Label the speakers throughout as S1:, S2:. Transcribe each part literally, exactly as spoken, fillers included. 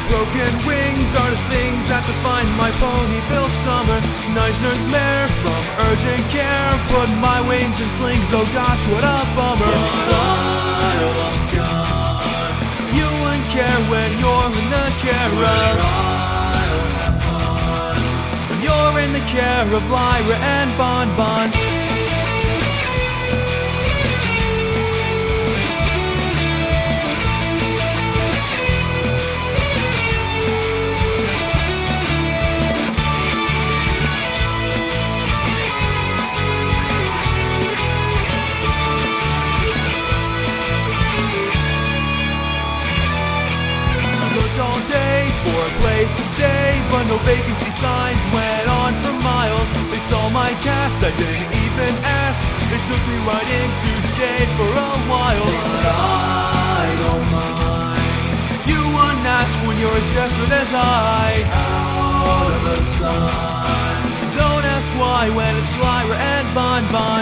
S1: broken wings are the things that define my Ponyville summer. Nice nurse mare from urgent care, put my wings in slings, oh gosh, what a bummer.
S2: But I lost God.
S1: You wouldn't care when you're in the care of
S2: I'll have fun.
S1: When you're in the care of Lyra and Bon Bon. All day for a place to stay, but no vacancy signs went on for miles. They saw my cast, I didn't even ask. They took me right in to stay for a while.
S2: But I don't mind.
S1: You wouldn't ask when you're as desperate as I.
S2: Out of the sun.
S1: Don't ask why when it's Lyra and Bon Bon.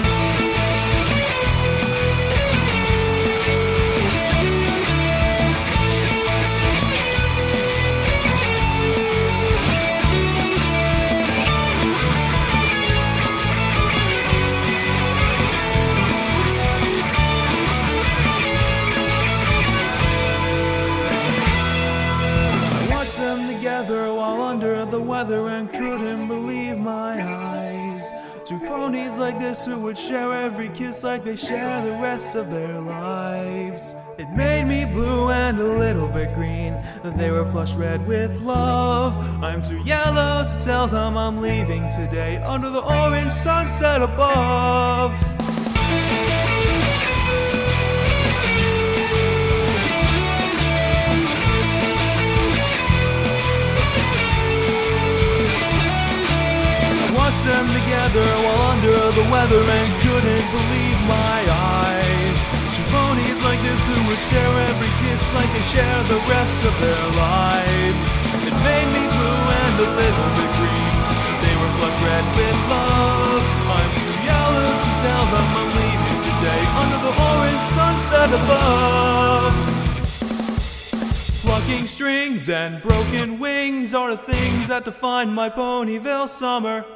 S1: Together while under the weather and couldn't believe my eyes. Two ponies like this who would share every kiss like they share the rest of their lives. It made me blue and a little bit green, that they were flush red with love. I'm too yellow to tell them I'm leaving today under the orange sunset above. Watched them together while under the weather and couldn't believe my eyes. Two ponies like this who would share every kiss like they share the rest of their lives. It made me blue and a little bit green, they were flush red with love. I'm too yellow to tell them I'm leaving today under the orange sunset above. Plucking strings and broken wings are the things that define my Ponyville summer.